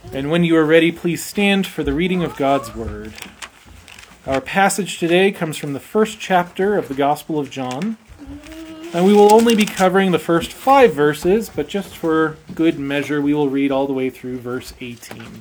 And when you are ready, please stand for the reading of God's Word. Our passage today comes from the first chapter of the Gospel of John. And we will only be covering the first 5 verses, but just for good measure, we will read all the way through verse 18.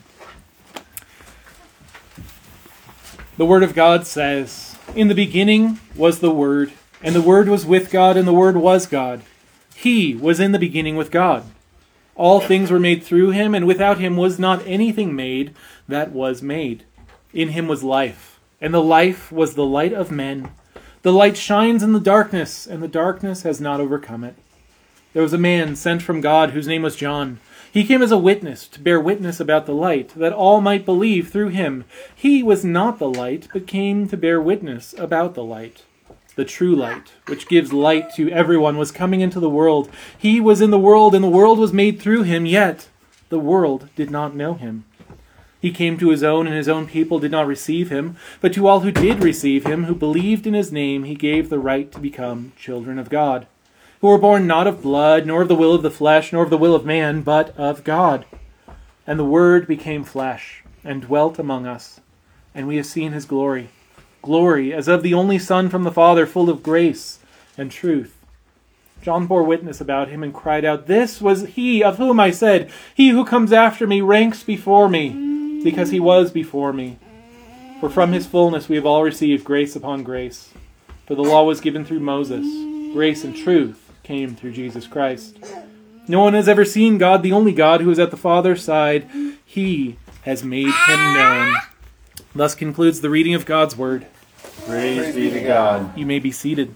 The Word of God says, "In the beginning was the Word, and the Word was with God, and the Word was God. He was in the beginning with God. All things were made through him, and without him was not anything made that was made. In him was life, and the life was the light of men. The light shines in the darkness, and the darkness has not overcome it. There was a man sent from God whose name was John. He came as a witness to bear witness about the light, that all might believe through him. He was not the light, but came to bear witness about the light. The true light, which gives light to everyone, was coming into the world. He was in the world, and the world was made through him, yet the world did not know him. He came to his own, and his own people did not receive him. But to all who did receive him, who believed in his name, he gave the right to become children of God, who were born not of blood, nor of the will of the flesh, nor of the will of man, but of God. And the Word became flesh, and dwelt among us, and we have seen his glory. Glory as of the only Son from the Father, full of grace and truth. John bore witness about him and cried out, 'This was he of whom I said, he who comes after me ranks before me, because he was before me. For from his fullness we have all received grace upon grace. For the law was given through Moses. Grace and truth came through Jesus Christ. No one has ever seen God, the only God who is at the Father's side. He has made him known.'" Thus concludes the reading of God's Word. Praise be to God. You may be seated.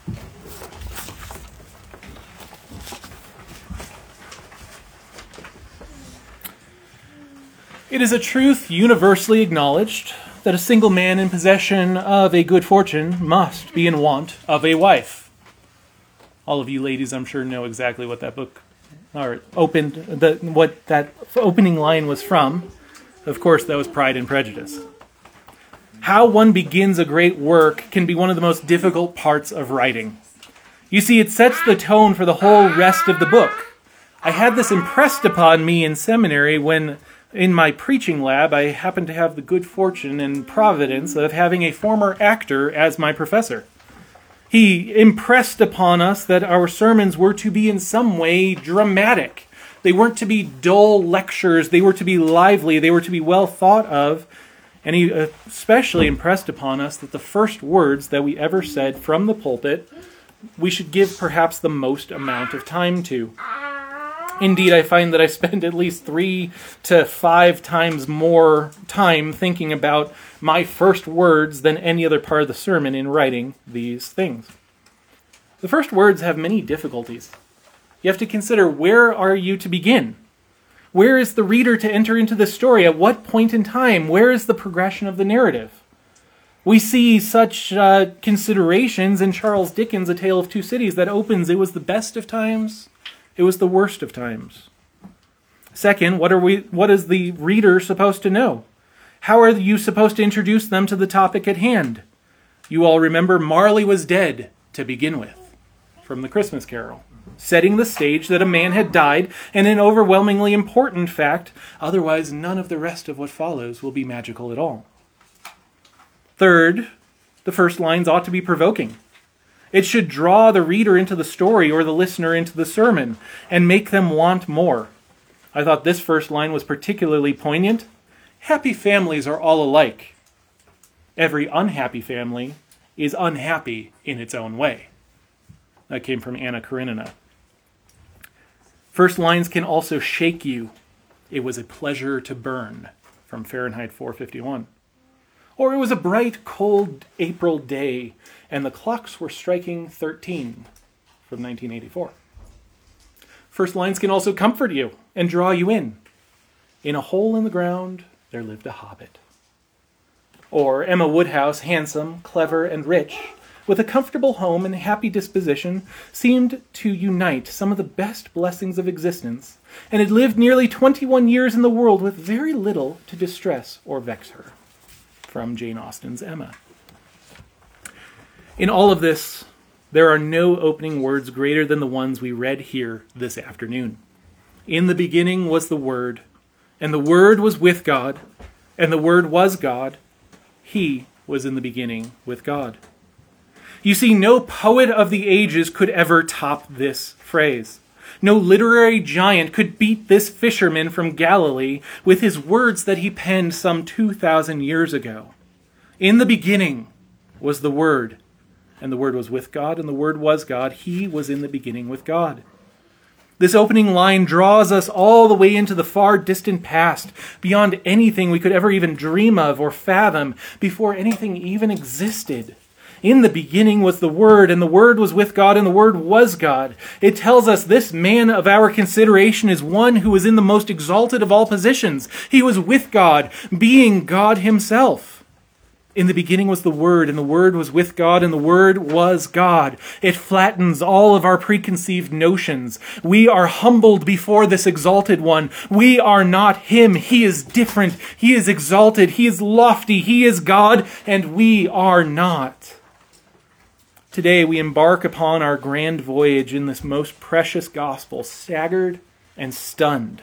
It is a truth universally acknowledged that a single man in possession of a good fortune must be in want of a wife. All of you ladies, I'm sure, know exactly what that book, or what that opening line was from. Of course, that was Pride and Prejudice. How one begins a great work can be one of the most difficult parts of writing. You see, it sets the tone for the whole rest of the book. I had this impressed upon me in seminary when, in my preaching lab, I happened to have the good fortune and providence of having a former actor as my professor. He impressed upon us that our sermons were to be in some way dramatic. They weren't to be dull lectures. They were to be lively. They were to be well thought of. And he especially impressed upon us that the first words that we ever said from the pulpit, we should give perhaps the most amount of time to. Indeed, I find that I spend at least 3 to 5 times more time thinking about my first words than any other part of the sermon in writing these things. The first words have many difficulties. You have to consider, where are you to begin? Where is the reader to enter into the story? At what point in time? Where is the progression of the narrative? We see such considerations in Charles Dickens' A Tale of Two Cities that opens, "It was the best of times, it was the worst of times." Second, what is the reader supposed to know? How are you supposed to introduce them to the topic at hand? You all remember Marley was dead to begin with, from the Christmas Carol, setting the stage that a man had died, and an overwhelmingly important fact. Otherwise, none of the rest of what follows will be magical at all. Third, the first lines ought to be provoking. It should draw the reader into the story or the listener into the sermon and make them want more. I thought this first line was particularly poignant. Happy families are all alike. Every unhappy family is unhappy in its own way. That came from Anna Karenina. First lines can also shake you. It was a pleasure to burn, from Fahrenheit 451. Or it was a bright, cold April day, and the clocks were striking 13, from 1984. First lines can also comfort you and draw you in. In a hole in the ground, there lived a hobbit. Or Emma Woodhouse, handsome, clever, and rich, with a comfortable home and happy disposition, seemed to unite some of the best blessings of existence, and had lived nearly 21 years in the world with very little to distress or vex her. From Jane Austen's Emma. In all of this, there are no opening words greater than the ones we read here this afternoon. In the beginning was the Word, And the Word was with God, and the Word was God. He was in the beginning with God. You see, no poet of the ages could ever top this phrase. No literary giant could beat this fisherman from Galilee with his words that he penned some 2,000 years ago. In the beginning was the Word, and the Word was with God, and the Word was God. He was in the beginning with God. This opening line draws us all the way into the far distant past, beyond anything we could ever even dream of or fathom, before anything even existed. In the beginning was the Word, and the Word was with God, and the Word was God. It tells us this man of our consideration is one who was in the most exalted of all positions. He was with God, being God himself. In the beginning was the Word, and the Word was with God, and the Word was God. It flattens all of our preconceived notions. We are humbled before this exalted one. We are not him. He is different. He is exalted. He is lofty. He is God, and we are not. Today we embark upon our grand voyage in this most precious gospel, staggered and stunned.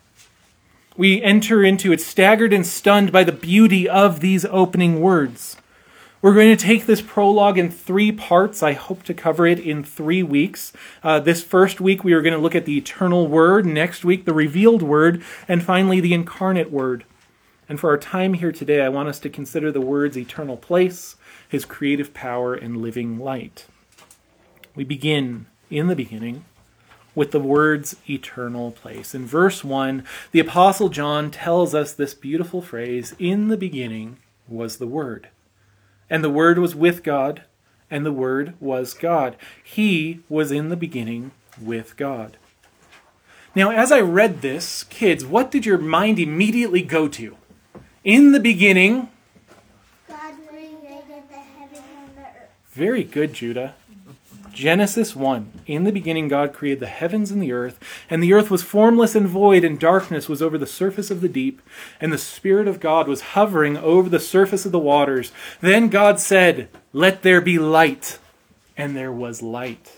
We enter into it staggered and stunned by the beauty of these opening words. We're going to take this prologue in 3 parts. I hope to cover it in 3 weeks. This first week we are going to look at the eternal Word, next week the revealed Word, and finally the incarnate Word. And for our time here today, I want us to consider the Word's eternal place, his creative power, and living light. We begin in the beginning with the Word's eternal place. In verse 1, the Apostle John tells us this beautiful phrase, "In the beginning was the Word, and the Word was with God, and the Word was God. He was in the beginning with God." Now, as I read this, kids, what did your mind immediately go to? In the beginning, God created the heaven and the earth. Very good, Judah. Genesis 1. In the beginning God created the heavens and the earth was formless and void, and darkness was over the surface of the deep, and the Spirit of God was hovering over the surface of the waters. Then God said, "Let there be light," and there was light.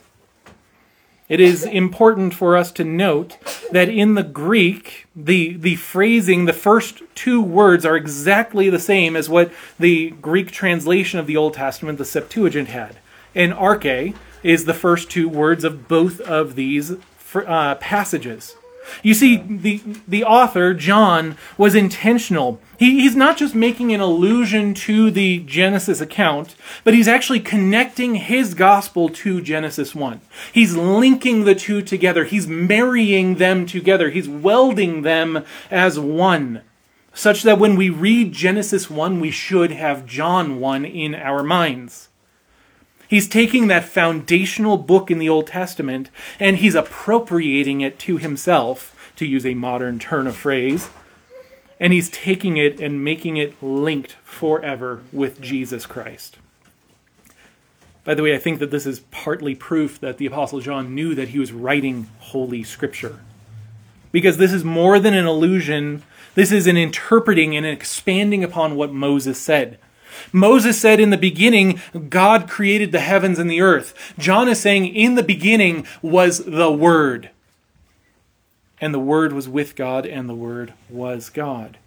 It is important for us to note that in the Greek, the phrasing, the first 2 words are exactly the same as what the Greek translation of the Old Testament, the Septuagint, had. And arche is the first 2 words of both of these passages. You see, the author, John, was intentional. He's not just making an allusion to the Genesis account, but he's actually connecting his gospel to Genesis 1. He's linking the 2 together. He's marrying them together. He's welding them as one, such that when we read Genesis 1, we should have John 1 in our minds. He's taking that foundational book in the Old Testament and he's appropriating it to himself, to use a modern turn of phrase, and he's taking it and making it linked forever with Jesus Christ. By the way, I think that this is partly proof that the Apostle John knew that he was writing Holy Scripture. Because this is more than an allusion, this is an interpreting and expanding upon what Moses said. Moses said in the beginning, God created the heavens and the earth. John is saying in the beginning was the Word. And the Word was with God, and the Word was God.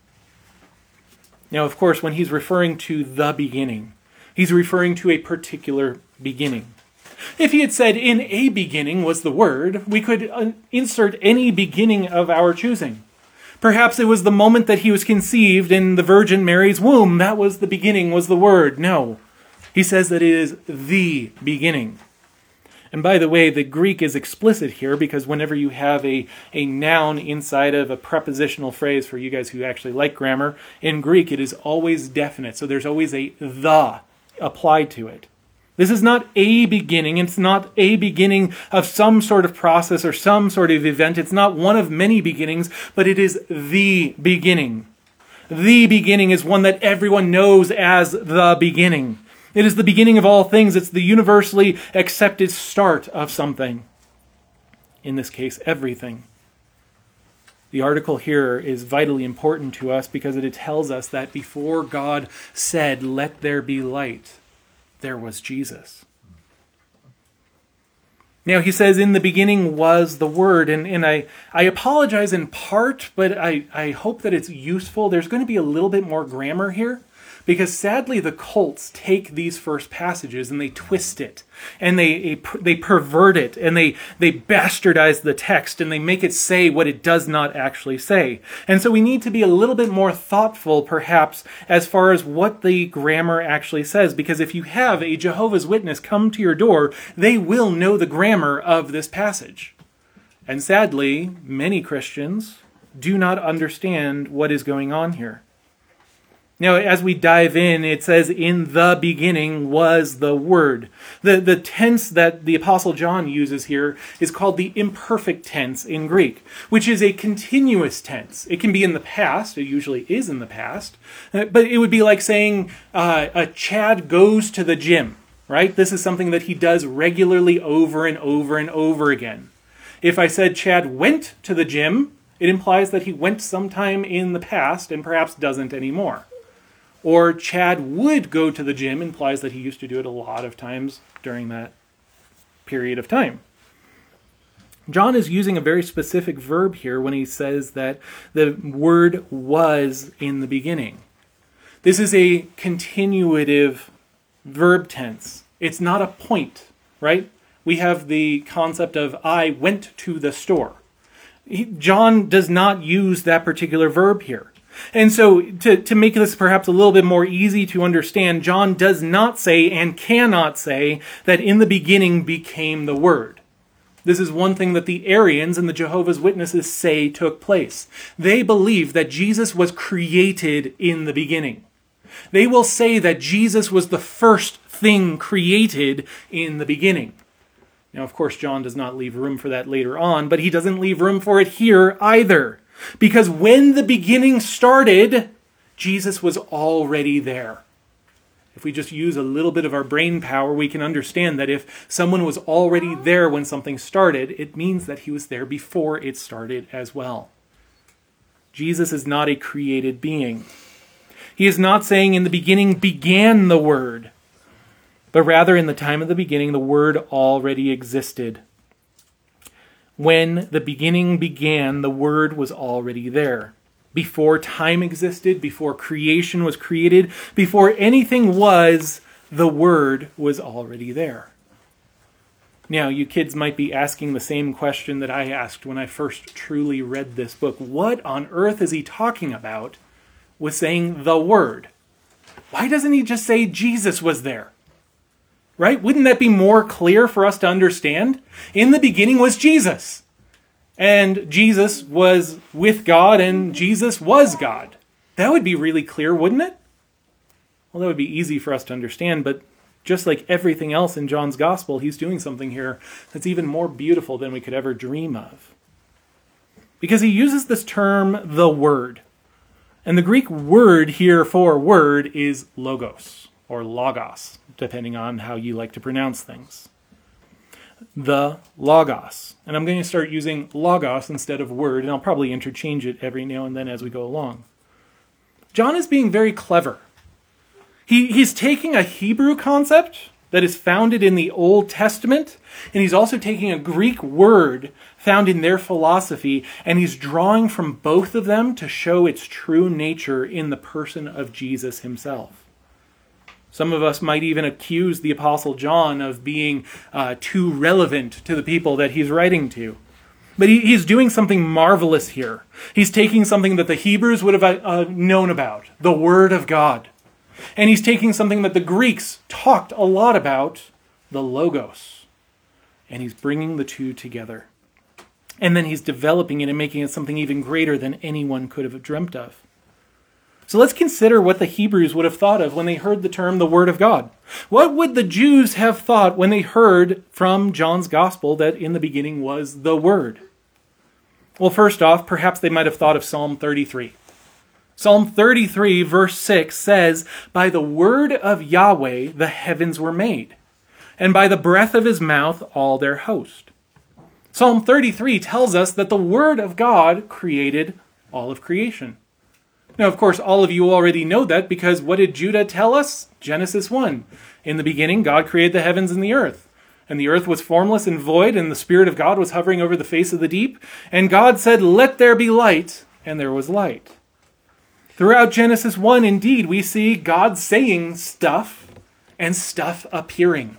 Now, of course, when he's referring to the beginning, he's referring to a particular beginning. If he had said in a beginning was the Word, we could insert any beginning of our choosing. Perhaps it was the moment that he was conceived in the Virgin Mary's womb. That was the beginning, was the Word. No. He says that it is the beginning. And by the way, the Greek is explicit here because whenever you have a noun inside of a prepositional phrase, for you guys who actually like grammar, in Greek it is always definite. So there's always a the applied to it. This is not a beginning. It's not a beginning of some sort of process or some sort of event. It's not one of many beginnings, but it is the beginning. The beginning is one that everyone knows as the beginning. It is the beginning of all things. It's the universally accepted start of something. In this case, everything. The article here is vitally important to us because it tells us that before God said, "Let there be light," there was Jesus. Now he says, in the beginning was the Word, and I apologize in part, but I hope that it's useful. There's going to be a little bit more grammar here, because sadly the cults take these first passages and they twist it, and they pervert it, and they bastardize the text, and they make it say what it does not actually say. And so we need to be a little bit more thoughtful, perhaps, as far as what the grammar actually says, because if you have a Jehovah's Witness come to your door, they will know the grammar of this passage. And sadly, many Christians do not understand what is going on here. Now, as we dive in, it says, in the beginning was the Word. The tense that the Apostle John uses here is called the imperfect tense in Greek, which is a continuous tense. It can be in the past. It usually is in the past. But it would be like saying Chad goes to the gym, right? This is something that he does regularly over and over and over again. If I said Chad went to the gym, it implies that he went sometime in the past and perhaps doesn't anymore. Or Chad would go to the gym implies that he used to do it a lot of times during that period of time. John is using a very specific verb here when he says that the Word was in the beginning. This is a continuative verb tense. It's not a point, right? We have the concept of I went to the store. John does not use that particular verb here. And so to make this perhaps a little bit more easy to understand, John does not say and cannot say that in the beginning became the Word. This is one thing that the Arians and the Jehovah's Witnesses say took place. They believe that Jesus was created in the beginning. They will say that Jesus was the first thing created in the beginning. Now, of course, John does not leave room for that later on, but he doesn't leave room for it here either. Because when the beginning started, Jesus was already there. If we just use a little bit of our brain power, we can understand that if someone was already there when something started, it means that he was there before it started as well. Jesus is not a created being. He is not saying in the beginning began the Word, but rather in the time of the beginning, the Word already existed. When the beginning began, the Word was already there. Before time existed, before creation was created, before anything was, the Word was already there. Now, you kids might be asking the same question that I asked when I first truly read this book. What on earth is he talking about with saying the Word? Why doesn't he just say Jesus was there? Right? Wouldn't that be more clear for us to understand? In the beginning was Jesus. And Jesus was with God, and Jesus was God. That would be really clear, wouldn't it? Well, that would be easy for us to understand, but just like everything else in John's Gospel, he's doing something here that's even more beautiful than we could ever dream of. Because he uses this term, the Word. And the Greek word here for word is logos, or logos, depending on how you like to pronounce things. The Logos. And I'm going to start using logos instead of word, and I'll probably interchange it every now and then as we go along. John is being very clever. He's taking a Hebrew concept that is founded in the Old Testament, and he's also taking a Greek word found in their philosophy, and he's drawing from both of them to show its true nature in the person of Jesus himself. Some of us might even accuse the Apostle John of being too relevant to the people that he's writing to. But he's doing something marvelous here. He's taking something that the Hebrews would have known about, the Word of God. And he's taking something that the Greeks talked a lot about, the Logos. And he's bringing the two together. And then he's developing it and making it something even greater than anyone could have dreamt of. So let's consider what the Hebrews would have thought of when they heard the term the Word of God. What would the Jews have thought when they heard from John's Gospel that in the beginning was the Word? Well, first off, perhaps they might have thought of Psalm 33. Psalm 33, verse 6 says, "By the word of Yahweh the heavens were made, and by the breath of his mouth all their host." Psalm 33 tells us that the Word of God created all of creation. Now, of course, all of you already know that because what did Judah tell us? Genesis 1. In the beginning, God created the heavens and the earth. And the earth was formless and void, and the Spirit of God was hovering over the face of the deep. And God said, "Let there be light," and there was light. Throughout Genesis 1, indeed, we see God saying stuff and stuff appearing.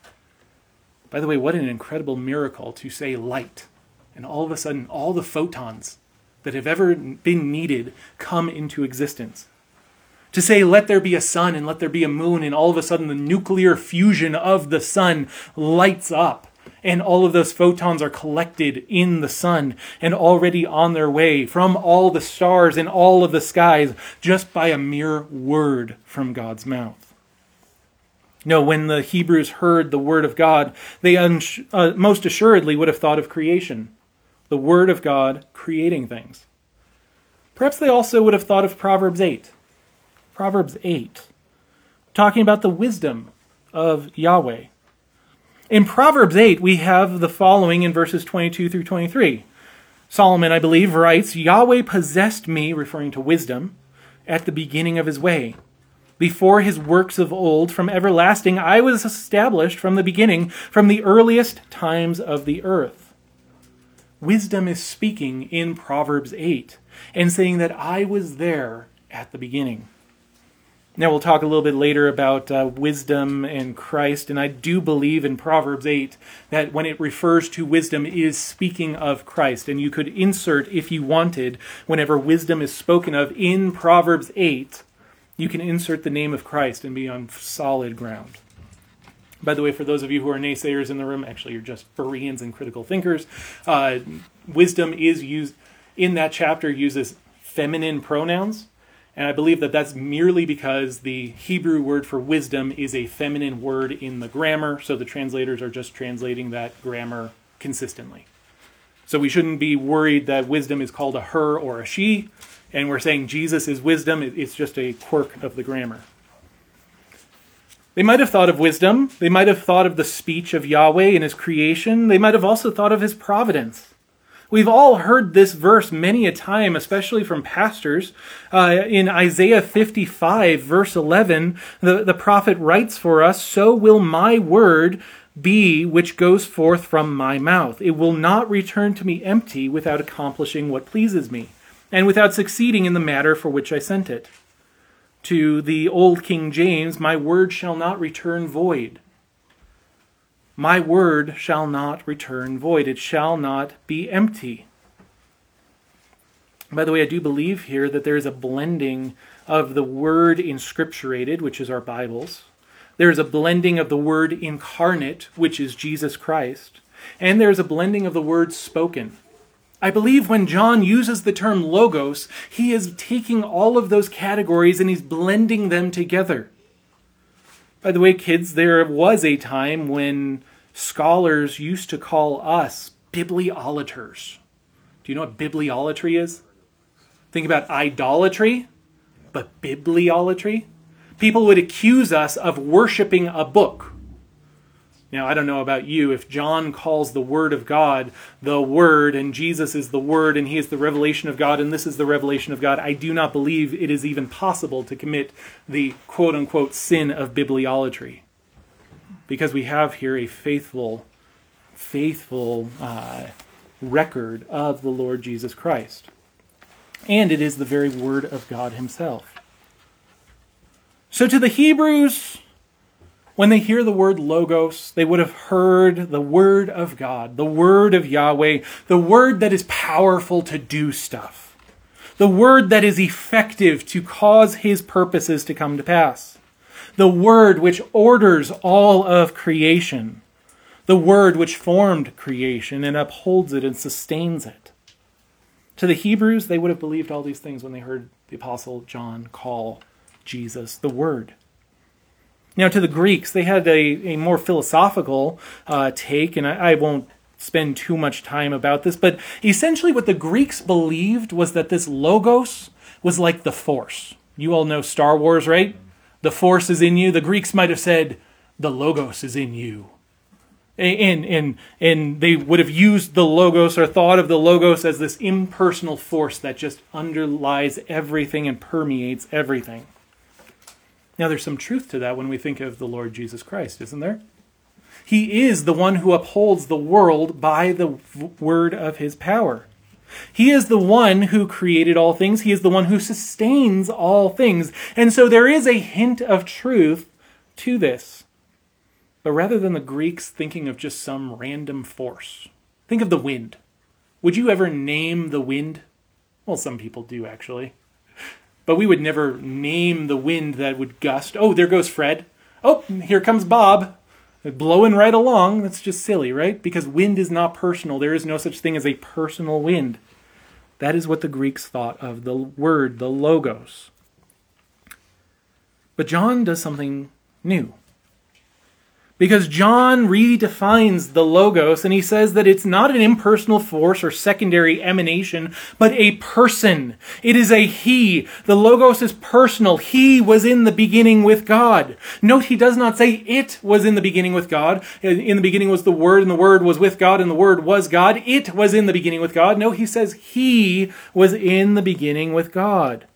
By the way, what an incredible miracle to say light. And all of a sudden, all the photons that have ever been needed come into existence. To say, "Let there be a sun and let there be a moon," and all of a sudden the nuclear fusion of the sun lights up. And all of those photons are collected in the sun and already on their way from all the stars and all of the skies just by a mere word from God's mouth. No, when the Hebrews heard the word of God, they most assuredly would have thought of creation. The word of God creating things. Perhaps they also would have thought of Proverbs 8. Proverbs 8, talking about the wisdom of Yahweh. In Proverbs 8, we have the following in verses 22 through 23. Solomon, I believe, writes, "Yahweh possessed me," referring to wisdom, "at the beginning of his way. Before his works of old, from everlasting, I was established from the beginning, from the earliest times of the earth." Wisdom is speaking in Proverbs 8 and saying that I was there at the beginning. Now we'll talk a little bit later about wisdom and Christ, and I do believe in Proverbs 8 that when it refers to wisdom, it is speaking of Christ. And you could insert, if you wanted, whenever wisdom is spoken of in Proverbs 8, you can insert the name of Christ and be on solid ground. By the way, for those of you who are naysayers in the room, actually you're just Bereans and critical thinkers, wisdom is used in that chapter, uses feminine pronouns. And I believe that that's merely because the Hebrew word for wisdom is a feminine word in the grammar, so the translators are just translating that grammar consistently. So we shouldn't be worried that wisdom is called a her or a she, and we're saying Jesus is wisdom. It's just a quirk of the grammar. They might have thought of wisdom. They might have thought of the speech of Yahweh in his creation. They might have also thought of his providence. We've all heard this verse many a time, especially from pastors. In Isaiah 55, verse 11, the prophet writes for us, "So will my word be which goes forth from my mouth. It will not return to me empty without accomplishing what pleases me, and without succeeding in the matter for which I sent it." To the old King James, "My word shall not return void." My word shall not return void. It shall not be empty. By the way, I do believe here that there is a blending of the word inscripturated, which is our Bibles. There is a blending of the word incarnate, which is Jesus Christ. And there is a blending of the word spoken. I believe when John uses the term logos, he is taking all of those categories and he's blending them together. By the way, kids, there was a time when scholars used to call us bibliolaters. Do you know what bibliolatry is? Think about idolatry, but bibliolatry. People would accuse us of worshiping a book. Now, I don't know about you. If John calls the Word of God the Word, and Jesus is the Word, and he is the revelation of God, and this is the revelation of God, I do not believe it is even possible to commit the quote-unquote sin of bibliolatry. Because we have here a faithful record of the Lord Jesus Christ. And it is the very Word of God himself. So to the Hebrews, when they hear the word logos, they would have heard the word of God, the word of Yahweh, the word that is powerful to do stuff, the word that is effective to cause his purposes to come to pass, the word which orders all of creation, the word which formed creation and upholds it and sustains it. To the Hebrews, they would have believed all these things when they heard the Apostle John call Jesus the Word. Now, to the Greeks, they had a more philosophical take, and I won't spend too much time about this, but essentially what the Greeks believed was that this logos was like the Force. You all know Star Wars, right? The Force is in you. The Greeks might have said, the Logos is in you. And they would have used the Logos or thought of the Logos as this impersonal force that just underlies everything and permeates everything. Now, there's some truth to that when we think of the Lord Jesus Christ, isn't there? He is the one who upholds the world by the word of his power. He is the one who created all things. He is the one who sustains all things. And so there is a hint of truth to this. But rather than the Greeks thinking of just some random force, think of the wind. Would you ever name the wind? Well, some people do, actually. But we would never name the wind that would gust. Oh, there goes Fred. Oh, here comes Bob. Blowing right along. That's just silly, right? Because wind is not personal. There is no such thing as a personal wind. That is what the Greeks thought of the word, the logos. But John does something new. Because John redefines the logos, and he says that it's not an impersonal force or secondary emanation, but a person. It is a he. The logos is personal. He was in the beginning with God. Note, he does not say it was in the beginning with God. In the beginning was the Word, and the Word was with God, and the Word was God. It was in the beginning with God. No, he says he was in the beginning with God.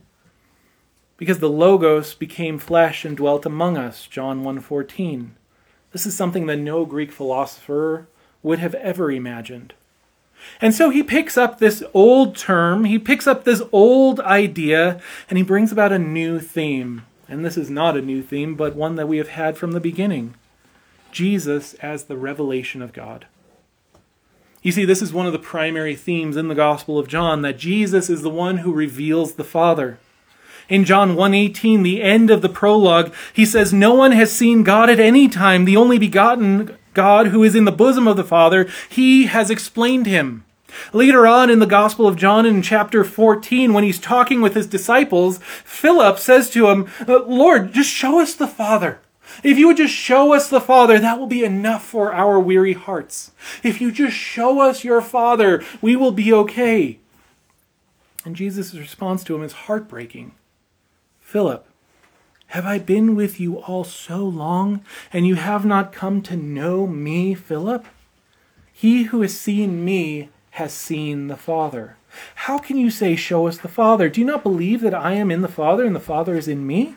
Because the logos became flesh and dwelt among us, John 1:14. This is something that no Greek philosopher would have ever imagined. And so he picks up this old term, he picks up this old idea, and he brings about a new theme. And this is not a new theme, but one that we have had from the beginning. Jesus as the revelation of God. You see, this is one of the primary themes in the Gospel of John, that Jesus is the one who reveals the Father. In John 1:18, the end of the prologue, he says, "No one has seen God at any time. The only begotten God who is in the bosom of the Father, he has explained him." Later on in the Gospel of John in chapter 14, when he's talking with his disciples, Philip says to him, "Lord, just show us the Father. If you would just show us the Father, that will be enough for our weary hearts. If you just show us your Father, we will be okay." And Jesus' response to him is heartbreaking. "Philip, have I been with you all so long, and you have not come to know me, Philip? He who has seen me has seen the Father. How can you say, 'Show us the Father'? Do you not believe that I am in the Father and the Father is in me?"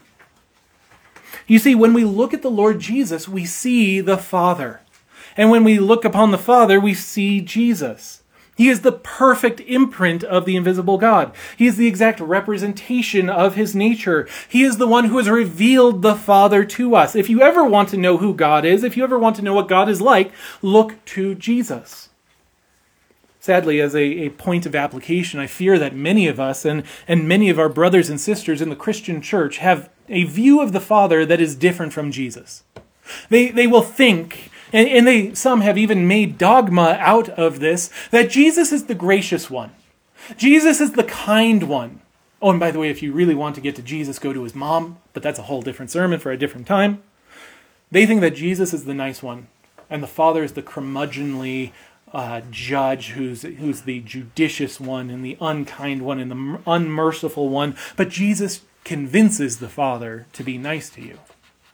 You see, when we look at the Lord Jesus, we see the Father. And when we look upon the Father, we see Jesus. He is the perfect imprint of the invisible God. He is the exact representation of his nature. He is the one who has revealed the Father to us. If you ever want to know who God is, if you ever want to know what God is like, look to Jesus. Sadly, as a point of application, I fear that many of us and many of our brothers and sisters in the Christian church have a view of the Father that is different from Jesus. They will think, and some have even made dogma out of this, that Jesus is the gracious one. Jesus is the kind one. Oh, and by the way, if you really want to get to Jesus, go to his mom, but that's a whole different sermon for a different time. They think that Jesus is the nice one, and the Father is the curmudgeonly judge who's the judicious one, and the unkind one, and the unmerciful one. But Jesus convinces the Father to be nice to you.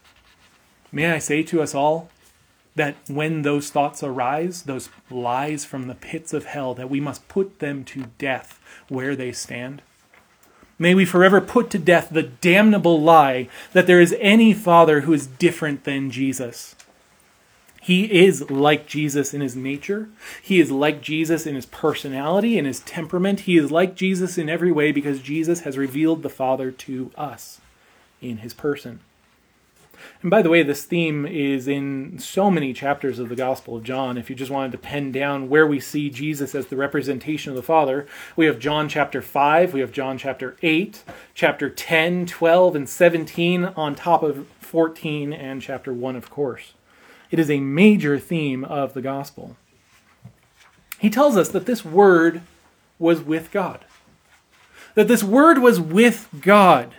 May I say to us all, that when those thoughts arise, those lies from the pits of hell, that we must put them to death where they stand. May we forever put to death the damnable lie that there is any Father who is different than Jesus. He is like Jesus in his nature. He is like Jesus in his personality, in his temperament. He is like Jesus in every way because Jesus has revealed the Father to us in his person. And by the way, this theme is in so many chapters of the Gospel of John. If you just wanted to pen down where we see Jesus as the representation of the Father, we have John chapter 5, we have John chapter 8, chapter 10, 12, and 17 on top of 14 and chapter 1, of course. It is a major theme of the Gospel. He tells us that this Word was with God. That this Word was with God.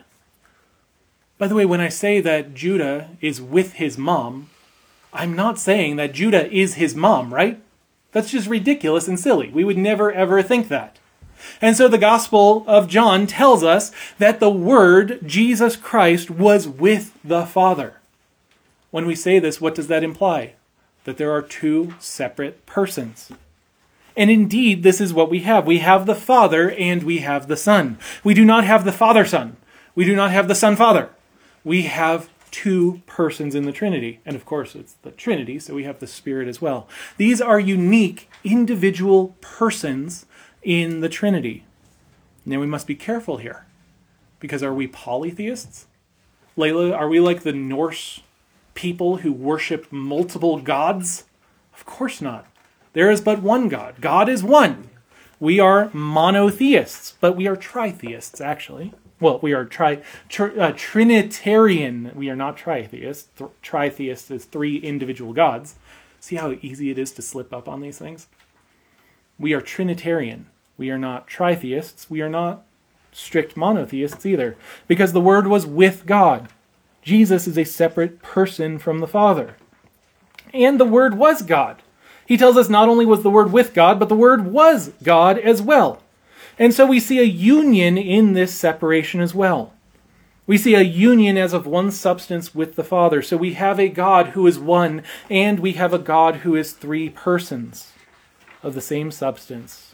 By the way, when I say that Judah is with his mom, I'm not saying that Judah is his mom, right? That's just ridiculous and silly. We would never, ever think that. And so the Gospel of John tells us that the Word, Jesus Christ, was with the Father. When we say this, what does that imply? That there are two separate persons. And indeed, this is what we have. We have the Father and we have the Son. We do not have the Father-Son. We do not have the Son-Father. We have two persons in the Trinity. And of course, it's the Trinity, so we have the Spirit as well. These are unique, individual persons in the Trinity. Now we must be careful here, because are we polytheists? Layla, are we like the Norse people who worship multiple gods? Of course not. There is but one God. God is one. We are monotheists, but we are tritheists, actually. Well, we are Trinitarian. We are not tritheists. Tritheist is three individual gods. See how easy it is to slip up on these things? We are Trinitarian. We are not tritheists. We are not strict monotheists either, because the Word was with God. Jesus is a separate person from the Father. And the Word was God. He tells us not only was the Word with God, but the Word was God as well. And so we see a union in this separation as well. We see a union as of one substance with the Father. So we have a God who is one, and we have a God who is three persons of the same substance.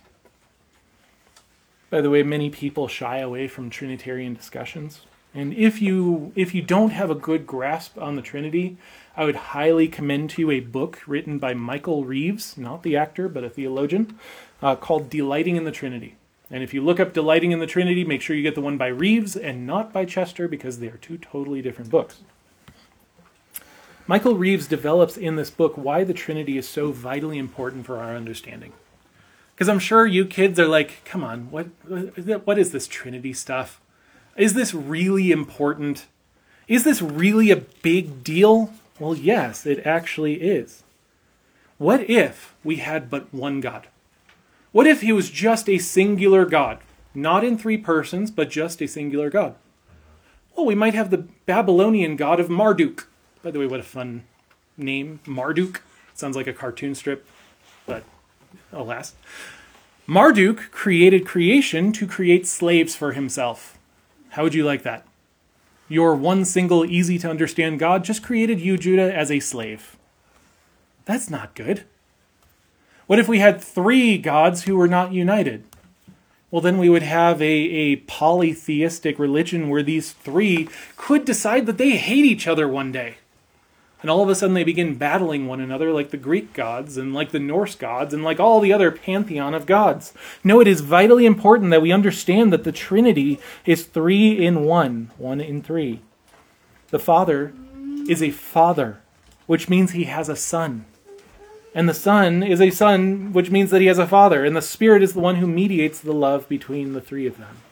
By the way, many people shy away from Trinitarian discussions. And if you don't have a good grasp on the Trinity, I would highly commend to you a book written by Michael Reeves, not the actor, but a theologian, called Delighting in the Trinity. And if you look up Delighting in the Trinity, make sure you get the one by Reeves and not by Chester, because they are two totally different books. Michael Reeves develops in this book why the Trinity is so vitally important for our understanding. Because I'm sure you kids are like, come on, what is this Trinity stuff? Is this really important? Is this really a big deal? Well, yes, it actually is. What if we had but one God? What if he was just a singular God? Not in three persons, but just a singular God. Well, we might have the Babylonian god of Marduk. By the way, what a fun name, Marduk. Sounds like a cartoon strip, but alas. Marduk created creation to create slaves for himself. How would you like that? Your one single, easy-to-understand God just created you, Judah, as a slave. That's not good. What if we had three gods who were not united? Well, then we would have a polytheistic religion where these three could decide that they hate each other one day. And all of a sudden they begin battling one another like the Greek gods and like the Norse gods and like all the other pantheon of gods. No, it is vitally important that we understand that the Trinity is three in one in three. The Father is a father, which means he has a son. And the Son is a son, which means that he has a father. And the Spirit is the one who mediates the love between the three of them.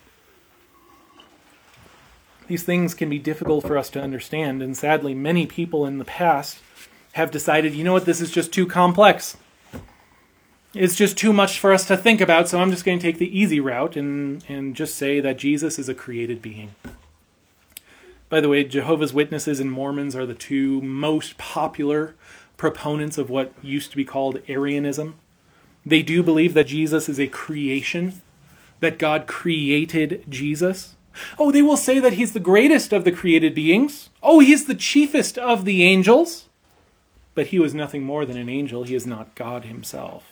These things can be difficult for us to understand, and sadly, many people in the past have decided, you know what, this is just too complex. It's just too much for us to think about, so I'm just going to take the easy route and just say that Jesus is a created being. By the way, Jehovah's Witnesses and Mormons are the two most popular proponents of what used to be called Arianism. They do believe that Jesus is a creation, that God created Jesus. Oh, they will say that he's the greatest of the created beings. Oh, he's the chiefest of the angels. But he was nothing more than an angel. He is not God himself.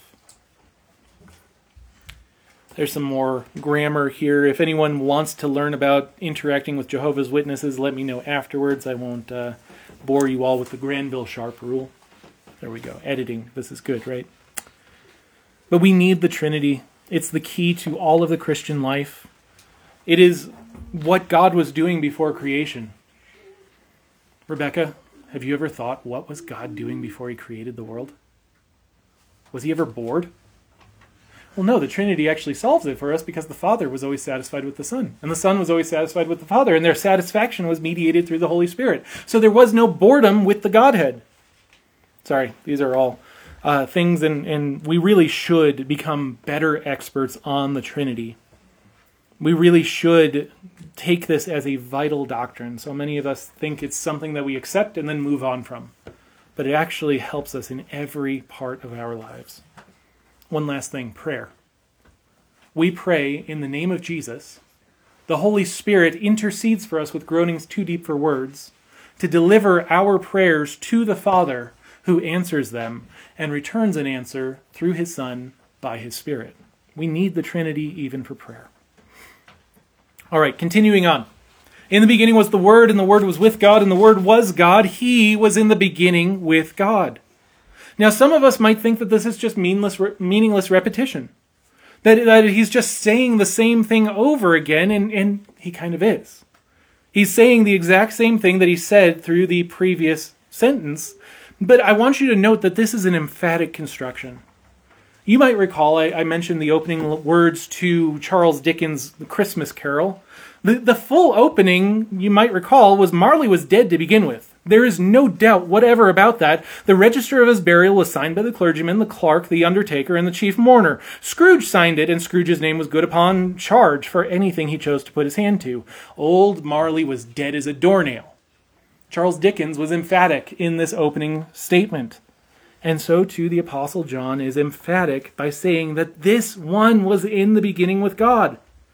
There's some more grammar here. If anyone wants to learn about interacting with Jehovah's Witnesses, let me know afterwards. I won't bore you all with the Granville Sharp rule. There we go. Editing. This is good, right? But we need the Trinity. It's the key to all of the Christian life. It is what God was doing before creation. Rebecca, have you ever thought, what was God doing before he created the world? Was he ever bored? Well, no, the Trinity actually solves it for us because the Father was always satisfied with the Son, and the Son was always satisfied with the Father, and their satisfaction was mediated through the Holy Spirit. So there was no boredom with the Godhead. Sorry, these are all things, and we really should become better experts on the Trinity. We really should take this as a vital doctrine. So many of us think it's something that we accept and then move on from. But it actually helps us in every part of our lives. One last thing, prayer. We pray in the name of Jesus. The Holy Spirit intercedes for us with groanings too deep for words to deliver our prayers to the Father, who answers them and returns an answer through his Son by his Spirit. We need the Trinity even for prayer. All right, continuing on. In the beginning was the Word, and the Word was with God, and the Word was God. He was in the beginning with God. Now, some of us might think that this is just meaningless repetition. That he's just saying the same thing over again, and he kind of is. He's saying the exact same thing that he said through the previous sentence, but I want you to note that this is an emphatic construction. You might recall I mentioned the opening words to Charles Dickens' The Christmas Carol. The full opening, you might recall, was Marley was dead to begin with. There is no doubt whatever about that. The register of his burial was signed by the clergyman, the clerk, the undertaker, and the chief mourner. Scrooge signed it, and Scrooge's name was good upon charge for anything he chose to put his hand to. Old Marley was dead as a doornail. Charles Dickens was emphatic in this opening statement. And so too the Apostle John is emphatic by saying that this one was in the beginning with God.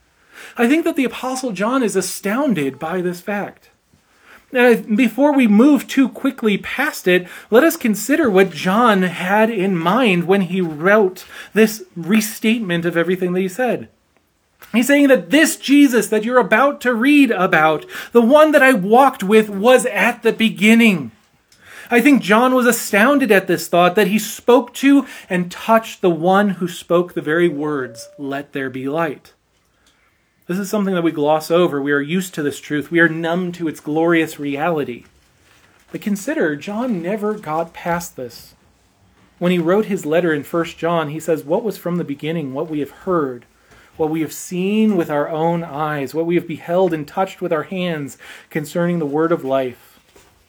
I think that the Apostle John is astounded by this fact. Now, before we move too quickly past it, let us consider what John had in mind when he wrote this restatement of everything that he said. He's saying that this Jesus that you're about to read about, the one that I walked with, was at the beginning. I think John was astounded at this thought that he spoke to and touched the one who spoke the very words, "Let there be light." This is something that we gloss over. We are used to this truth. We are numb to its glorious reality. But consider, John never got past this. When he wrote his letter in 1 John, he says, what was from the beginning, what we have heard, what we have seen with our own eyes, what we have beheld and touched with our hands concerning the word of life.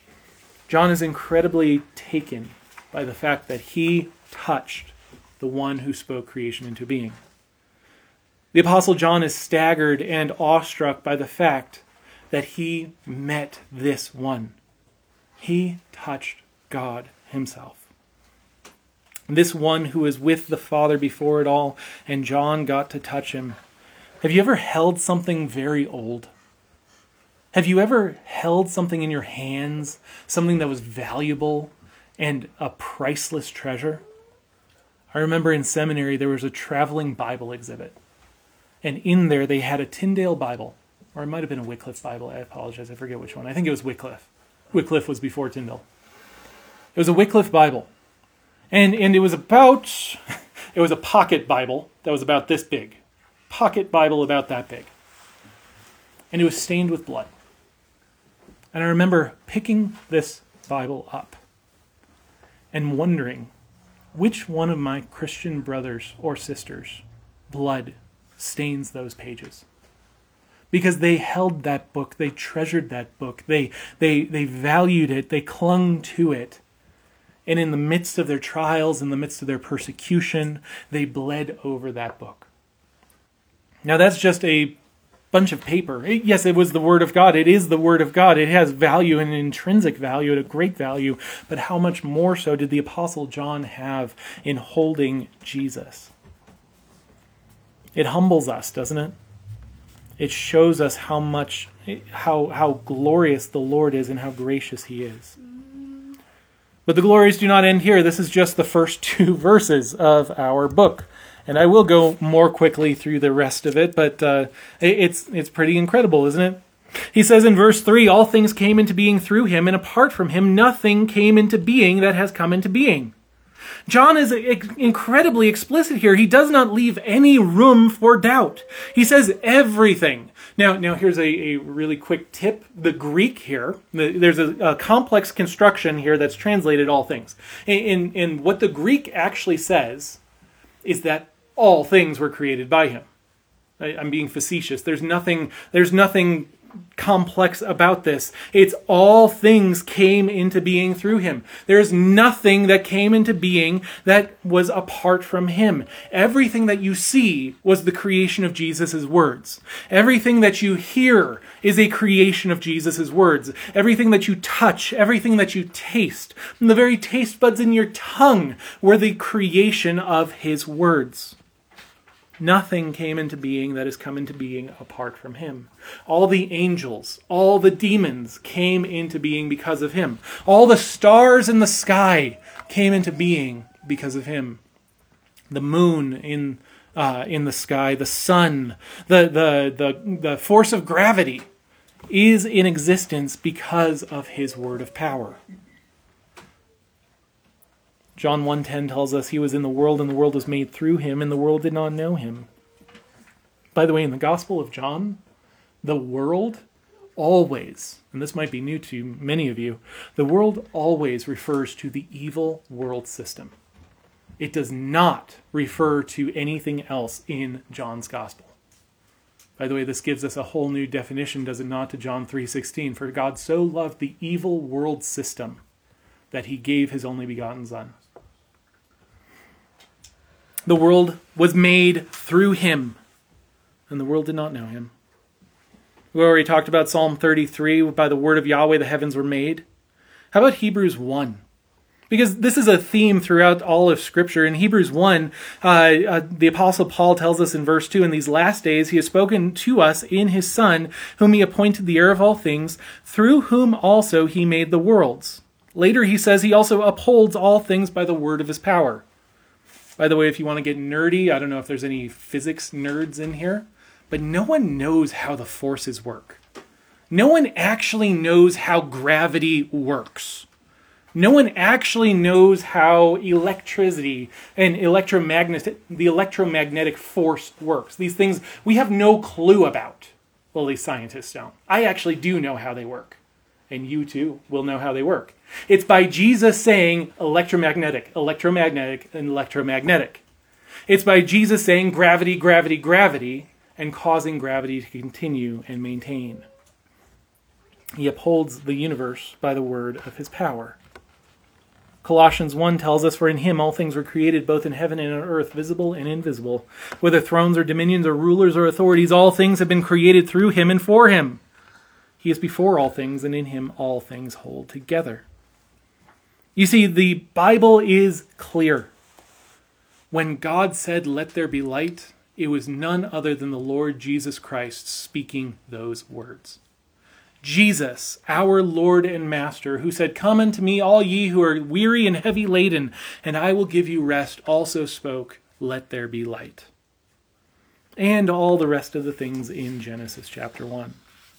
John is incredibly taken by the fact that he touched the one who spoke creation into being. The Apostle John is staggered and awestruck by the fact that he met this one. He touched God himself. This one who was with the Father before it all, and John got to touch him. Have you ever held something very old? Have you ever held something in your hands, something that was valuable and a priceless treasure? I remember in seminary there was a traveling Bible exhibit. And in there they had a Tyndale Bible. Or it might have been a Wycliffe Bible. I apologize. I forget which one. I think it was Wycliffe. Wycliffe was before Tyndale. It was a Wycliffe Bible. And it was it was a pocket Bible that was about this big. Pocket Bible about that big. And it was stained with blood. And I remember picking this Bible up and wondering which one of my Christian brothers or sisters' blood stains those pages. Because they held that book, they treasured that book, they valued it, they clung to it. And in the midst of their trials, in the midst of their persecution, they bled over that book. Now that's just a bunch of paper. Yes, it was the Word of God. It is the Word of God. It has value, and an intrinsic value, and a great value. But how much more so did the Apostle John have in holding Jesus? It humbles us, doesn't it? It shows us how glorious the Lord is and how gracious He is. But the glories do not end here. This is just the first 2 verses of our book. And I will go more quickly through the rest of it, but it's pretty incredible, isn't it? He says in verse 3, all things came into being through Him, and apart from Him, nothing came into being that has come into being. John is incredibly explicit here. He does not leave any room for doubt. He says everything. Now here's a really quick tip. The Greek here, there's a complex construction here that's translated all things. And what the Greek actually says is that all things were created by Him. I'm being facetious. There's nothing complex about this. It's all things came into being through Him. There's nothing that came into being that was apart from Him. Everything that you see was the creation of Jesus' words. Everything that you hear is a creation of Jesus' words. Everything that you touch, everything that you taste, and the very taste buds in your tongue were the creation of His words. Nothing came into being that has come into being apart from Him. All the angels, all the demons came into being because of Him. All the stars in the sky came into being because of Him. The moon in the sky, the sun, the force of gravity is in existence because of his word of power. John 1:10 tells us he was in the world and the world was made through him and the world did not know him. By the way, in the Gospel of John, the world always, and this might be new to many of you, the world always refers to the evil world system. It does not refer to anything else in John's Gospel. By the way, this gives us a whole new definition, does it not, to John 3:16. For God so loved the evil world system that he gave his only begotten Son. The world was made through him, and the world did not know him. We already talked about Psalm 33, by the word of Yahweh the heavens were made. How about Hebrews 1? Because this is a theme throughout all of Scripture. In Hebrews 1, the Apostle Paul tells us in verse 2, in these last days he has spoken to us in his Son, whom he appointed the heir of all things, through whom also he made the worlds. Later he says he also upholds all things by the word of his power. By the way, if you want to get nerdy, I don't know if there's any physics nerds in here, but no one knows how the forces work. No one actually knows how gravity works. No one actually knows how electricity and the electromagnetic force works. These things we have no clue about. Well, at least scientists don't. I actually do know how they work. And you too will know how they work. It's by Jesus saying electromagnetic, electromagnetic, and electromagnetic. It's by Jesus saying gravity, gravity, gravity, and causing gravity to continue and maintain. He upholds the universe by the word of his power. Colossians 1 tells us, for in him all things were created, both in heaven and on earth, visible and invisible. Whether thrones or dominions or rulers or authorities, all things have been created through him and for him. He is before all things, and in him all things hold together. You see, the Bible is clear. When God said, let there be light, it was none other than the Lord Jesus Christ speaking those words. Jesus, our Lord and Master, who said, come unto me, all ye who are weary and heavy laden, and I will give you rest, also spoke, let there be light. And all the rest of the things in Genesis chapter 1.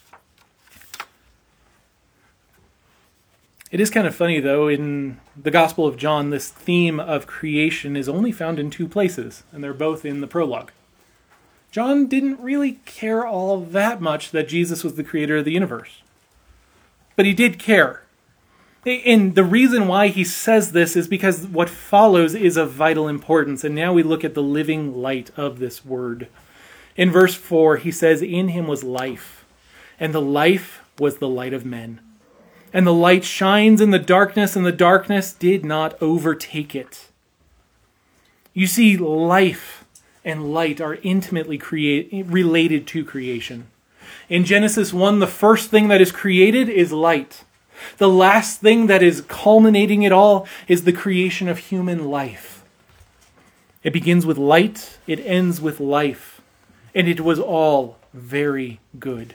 It is kind of funny, though, in the Gospel of John, this theme of creation is only found in two places, and they're both in the prologue. John didn't really care all that much that Jesus was the creator of the universe. But he did care. And the reason why he says this is because what follows is of vital importance. And now we look at the living light of this word. In verse 4, he says, in him was life, and the life was the light of men. And the light shines in the darkness, and the darkness did not overtake it. You see, life and light are intimately related to creation. In Genesis 1, the first thing that is created is light. The last thing that is culminating it all is the creation of human life. It begins with light, it ends with life, and it was all very good.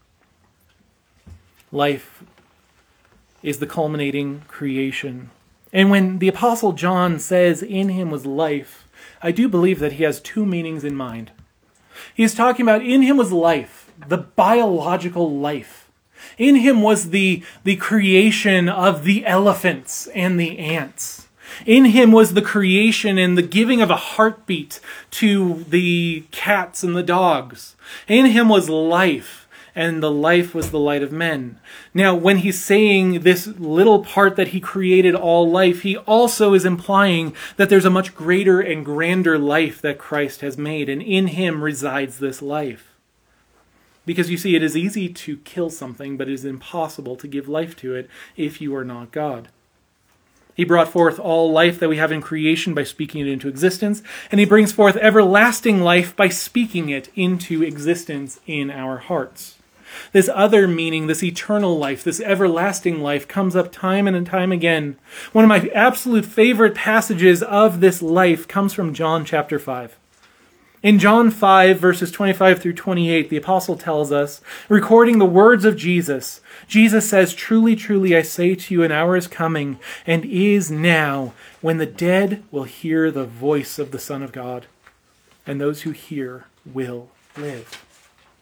Life is the culminating creation. And when the Apostle John says, in him was life, I do believe that he has two meanings in mind. He's talking about in him was life, the biological life. In him was the creation of the elephants and the ants. In him was the creation and the giving of a heartbeat to the cats and the dogs. In him was life, and the life was the light of men. Now, when he's saying this little part that he created all life, he also is implying that there's a much greater and grander life that Christ has made, and in him resides this life. Because you see, it is easy to kill something, but it is impossible to give life to it if you are not God. He brought forth all life that we have in creation by speaking it into existence, and he brings forth everlasting life by speaking it into existence in our hearts. This other meaning, this eternal life, this everlasting life, comes up time and time again. One of my absolute favorite passages of this life comes from John chapter 5. In John 5, verses 25 through 28, the apostle tells us, recording the words of Jesus, Jesus says, truly, truly, I say to you, an hour is coming, and is now, when the dead will hear the voice of the Son of God, and those who hear will live.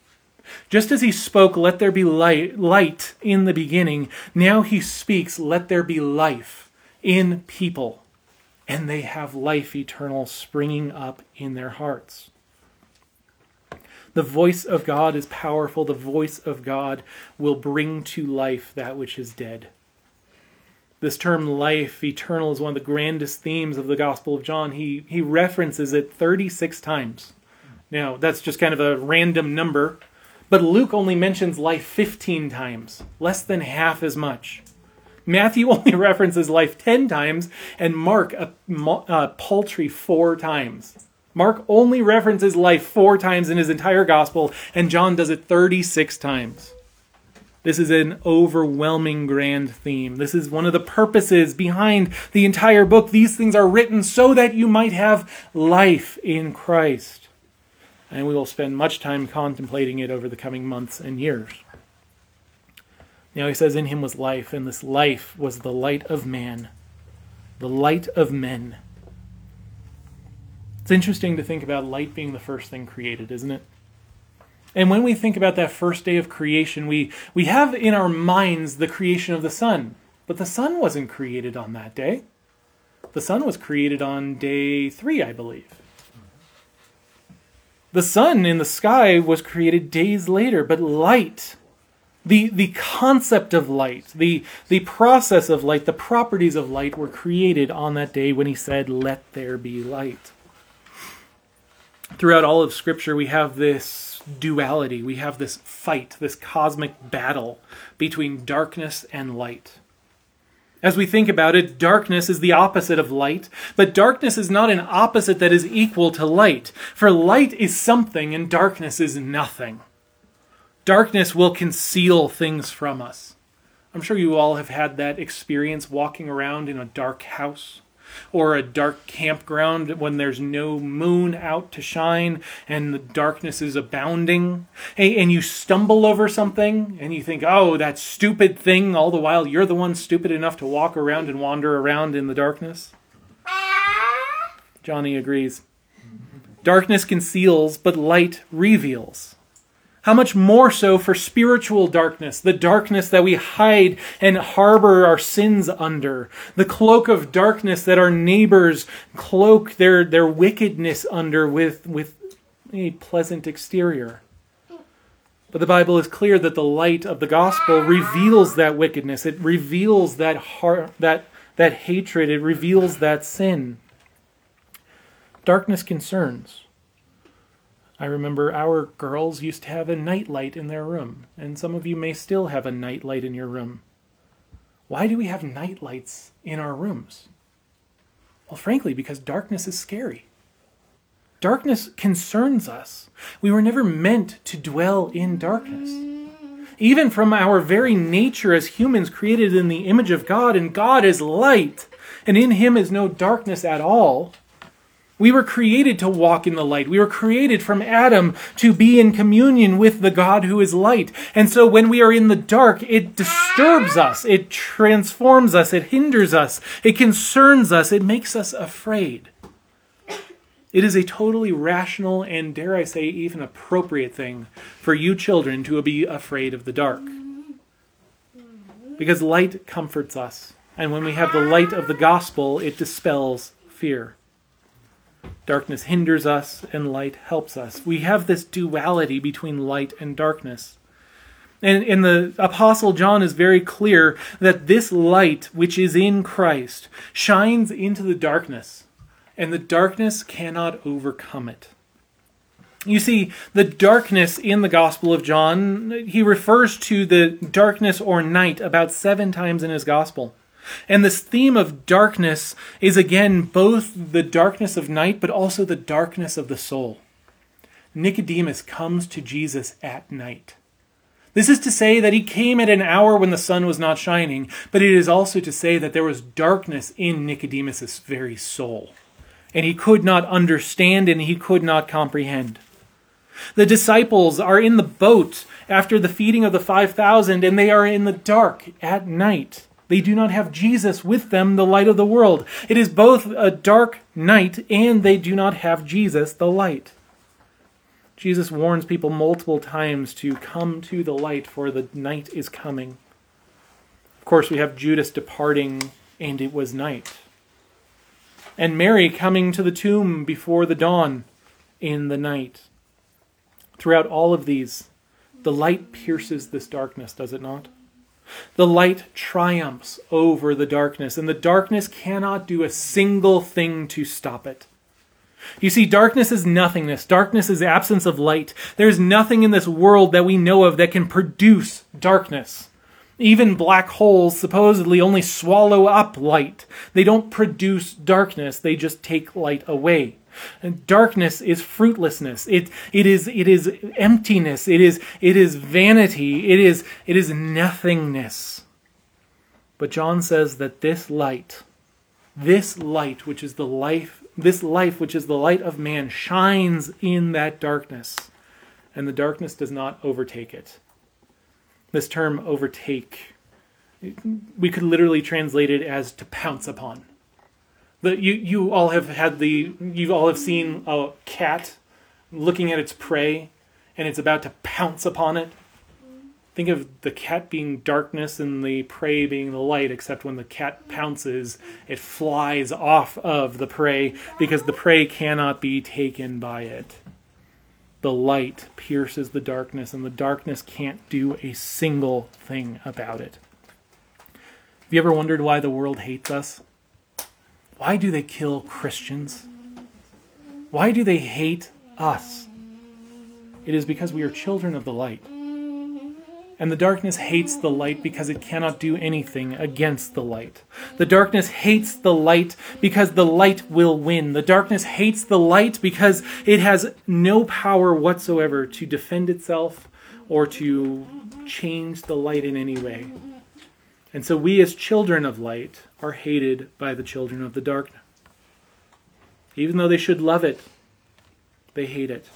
Just as he spoke, let there be light in the beginning, now he speaks, let there be life in people. And they have life eternal springing up in their hearts. The voice of God is powerful. The voice of God will bring to life that which is dead. This term life eternal is one of the grandest themes of the Gospel of John. He references it 36 times. Now, that's just kind of a random number, but Luke only mentions life 15 times, less than half as much. Matthew only references life 10 times, and Mark a paltry 4 times. Mark only references life 4 times in his entire Gospel, and John does it 36 times. This is an overwhelming grand theme. This is one of the purposes behind the entire book. These things are written so that you might have life in Christ. And we will spend much time contemplating it over the coming months and years. Now he says, in him was life, and this life was the light of man, the light of men. It's interesting to think about light being the first thing created, isn't it? And when we think about that first day of creation, we have in our minds the creation of the sun. But the sun wasn't created on that day. The sun was created on day 3, I believe. The sun in the sky was created days later, but light, the concept of light, the process of light, the properties of light were created on that day when he said, let there be light. Throughout all of Scripture, we have this duality. We have this fight, this cosmic battle between darkness and light. As we think about it, darkness is the opposite of light, but darkness is not an opposite that is equal to light. For light is something and darkness is nothing. Darkness will conceal things from us. I'm sure you all have had that experience walking around in a dark house or a dark campground when there's no moon out to shine and the darkness is abounding. And you stumble over something and you think, oh, that stupid thing, all the while you're the one stupid enough to walk around and wander around in the darkness. Johnny agrees. Darkness conceals, but light reveals. How much more so for spiritual darkness, the darkness that we hide and harbor our sins under, the cloak of darkness that our neighbors cloak their wickedness under with a pleasant exterior. But the Bible is clear that the light of the gospel reveals that wickedness. It reveals that hatred. It reveals that sin. Darkness concerns. I remember our girls used to have a night light in their room, and some of you may still have a night light in your room. Why do we have night lights in our rooms? Well, frankly, because darkness is scary. Darkness concerns us. We were never meant to dwell in darkness. Even from our very nature as humans created in the image of God, and God is light, and in him is no darkness at all. We were created to walk in the light. We were created from Adam to be in communion with the God who is light. And so when we are in the dark, it disturbs us. It transforms us. It hinders us. It concerns us. It makes us afraid. It is a totally rational and, dare I say, even appropriate thing for you children to be afraid of the dark. Because light comforts us. And when we have the light of the gospel, it dispels fear. Darkness hinders us and light helps us. We have this duality between light and darkness. And the Apostle John is very clear that this light, which is in Christ, shines into the darkness, and the darkness cannot overcome it. You see, the darkness in the Gospel of John, he refers to the darkness or night about 7 times in his Gospel. And this theme of darkness is again both the darkness of night, but also the darkness of the soul. Nicodemus comes to Jesus at night. This is to say that he came at an hour when the sun was not shining, but it is also to say that there was darkness in Nicodemus' very soul. And he could not understand and he could not comprehend. The disciples are in the boat after the feeding of the 5,000, and they are in the dark at night. They do not have Jesus with them, the light of the world. It is both a dark night and they do not have Jesus, the light. Jesus warns people multiple times to come to the light, for the night is coming. Of course, we have Judas departing, and it was night. And Mary coming to the tomb before the dawn in the night. Throughout all of these, the light pierces this darkness, does it not? The light triumphs over the darkness, and the darkness cannot do a single thing to stop it. You see, darkness is nothingness. Darkness is absence of light. There's nothing in this world that we know of that can produce darkness. Even black holes supposedly only swallow up light. They don't produce darkness. They just take light away. And darkness is fruitlessness. It is emptiness. It is vanity. It is nothingness. But John says that this light which is the life, this life which is the light of man, shines in that darkness, and the darkness does not overtake it. This term overtake, we could literally translate it as to pounce upon. You all have seen a cat looking at its prey, and it's about to pounce upon it. Think of the cat being darkness and the prey being the light, except when the cat pounces, it flies off of the prey because the prey cannot be taken by it. The light pierces the darkness, and the darkness can't do a single thing about it. Have you ever wondered why the world hates us? Why do they kill Christians? Why do they hate us? It is because we are children of the light. And the darkness hates the light because it cannot do anything against the light. The darkness hates the light because the light will win. The darkness hates the light because it has no power whatsoever to defend itself or to change the light in any way. And so we as children of light are hated by the children of the darkness. Even though they should love it, they hate it.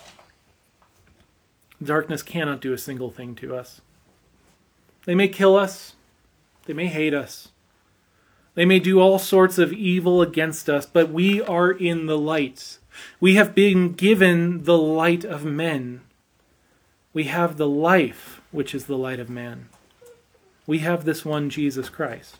Darkness cannot do a single thing to us. They may kill us. They may hate us. They may do all sorts of evil against us, but we are in the light. We have been given the light of men. We have the life, which is the light of man. We have this one, Jesus Christ.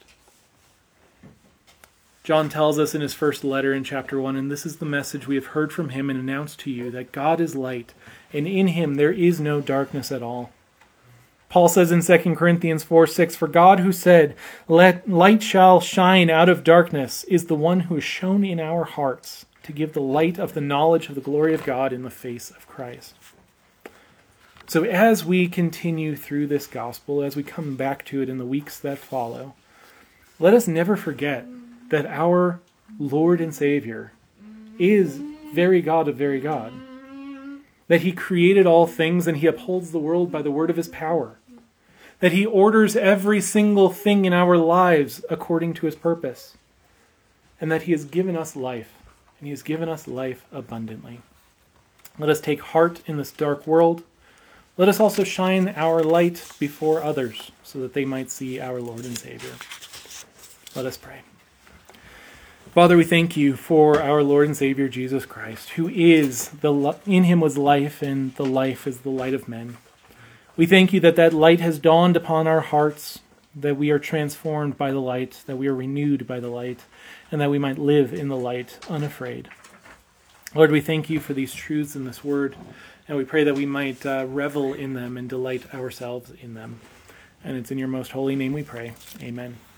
John tells us in his first letter in chapter 1, and this is the message we have heard from him and announced to you, that God is light, and in him there is no darkness at all. Paul says in 2 Corinthians 4:6, "For God who said, 'Let light shall shine out of darkness,' is the one who is shown in our hearts to give the light of the knowledge of the glory of God in the face of Christ." So as we continue through this gospel, as we come back to it in the weeks that follow, let us never forget that our Lord and Savior is very God of very God. That he created all things and he upholds the world by the word of his power. That he orders every single thing in our lives according to his purpose. And that he has given us life, and he has given us life abundantly. Let us take heart in this dark world. Let us also shine our light before others so that they might see our Lord and Savior. Let us pray. Father, we thank you for our Lord and Savior Jesus Christ, who is in him was life, and the life is the light of men. We thank you that that light has dawned upon our hearts, that we are transformed by the light, that we are renewed by the light, and that we might live in the light unafraid. Lord, we thank you for these truths in this word, and we pray that we might revel in them and delight ourselves in them. And it's in your most holy name we pray. Amen.